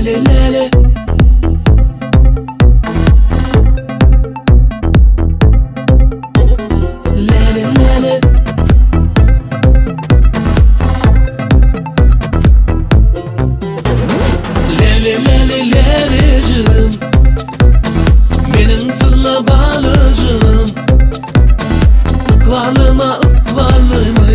lele. Lele lele. Lele lele lelecığım, benim fırla balıcığım. Ikvalıma ıkvalımı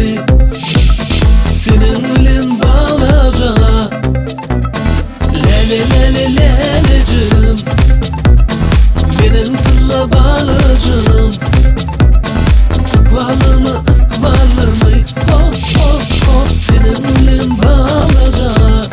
senin elin bağlacağı. Lele lele lelecığım, benim fırla balıcığım. Ikvalımı ıkvalımı hop hop hop senin elin bağlacağı.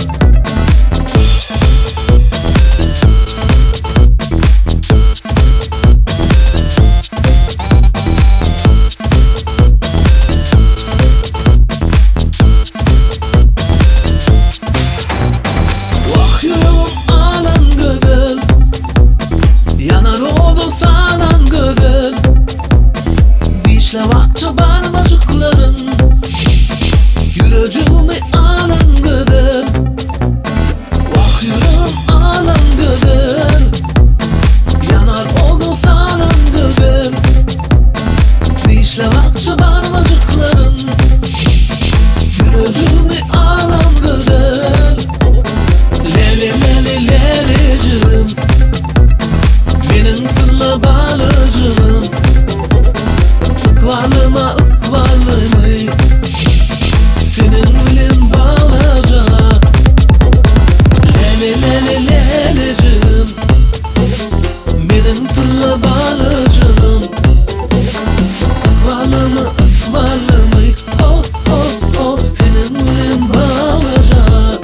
Vakça parmacıkların yüreğimi alan göder. Vah yüreğim alan göder. Yanar oldu sağlam göder. Dişle vakça parmacıkların yüreğimi alan göder. Lele lele lelecığım, benim fırla balıcığım. Ikvalıma ıkvalımı senin elin bağlacağı. Lele lele lelecığım, benim fırla balıcığım. Ikvalımı ıkvalımı hop hop hop senin elin bağlacağı.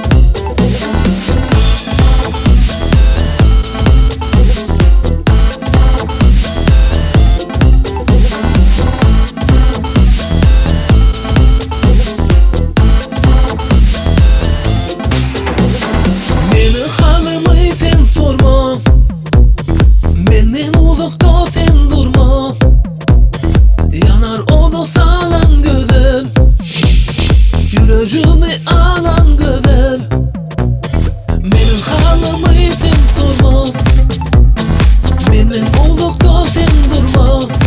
Benden uzakta sen durma. Yanar onu sağlan gözel. Yüreğimi alan gözel. Benim halımı sen sorma. Benden uzakta sen durma.